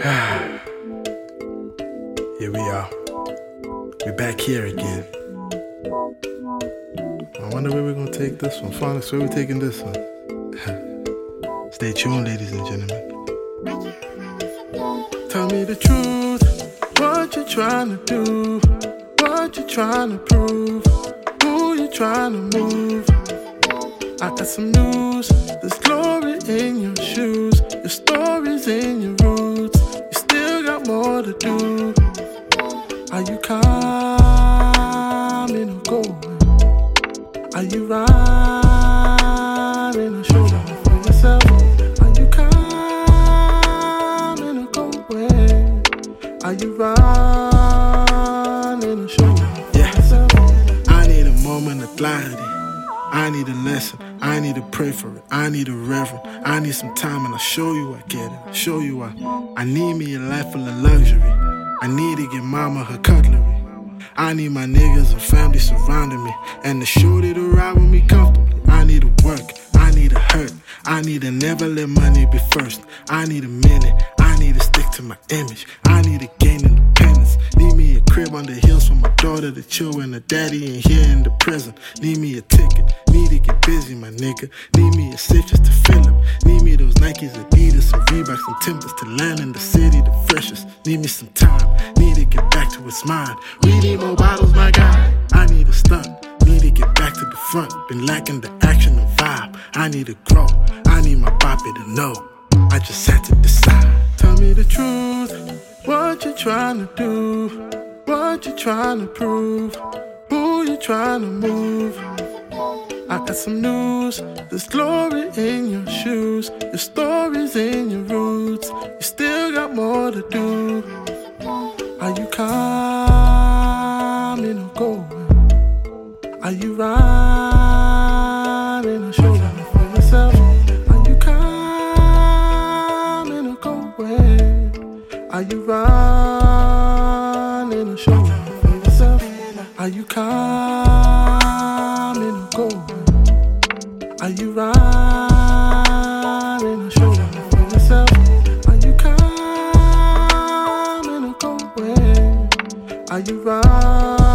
Here we are. We're back here again. I wonder where we're gonna take this one. Phonics, where we taking this one? Stay tuned, ladies and gentlemen. Tell me the truth. What you trying to do? What you trying to prove? Who you trying to move? I got some news. There's glory in your shoes. Your stories in your roots. You still got more to do. Are you coming or going? Are you riding or showing up for yourself? Are you coming or going? Are you riding or showing up for yourself? I need a moment of clarity. I need a lesson. I need to pray for it. I need a reverend. I need some time, and I'll show you I get it. I'll show you why. I need me a life full of luxury. I need to get mama her cutlery. I need my niggas and family surrounding me, and the shorty to ride with me comfortably. I need to work. I need to hurt. I need to never let money be first. I need a minute. I need to stick to my image. I need to gain independence. Need me a crib on the hills for my daughter to chill when her daddy ain't here in the prison. Need me a ticket. Need to get busy, my nigga. Need me a safe just to fill up. Need me those Nikes, Adidas, some Reeboks, and Timbers to land in the city the freshest. Need me some time. Need to get back to its mind. We need more bottles, my guy. I need a stunt. Need to get back to the front. Been lacking the action and vibe. I need to grow. I need my papi to know. I just had to decide. Tell me the truth. What you trying to do? What you trying to prove? Who you trying to move? I got some news. There's glory in your shoes. Your stories in your roots. You still got more to do. Are you coming or going? Are you riding or showing up for yourself? Are you coming or going? Are you riding or showing up for yourself? Are you coming or going? Are you riding or showing up for yourself? Are you coming or going? Are you riding?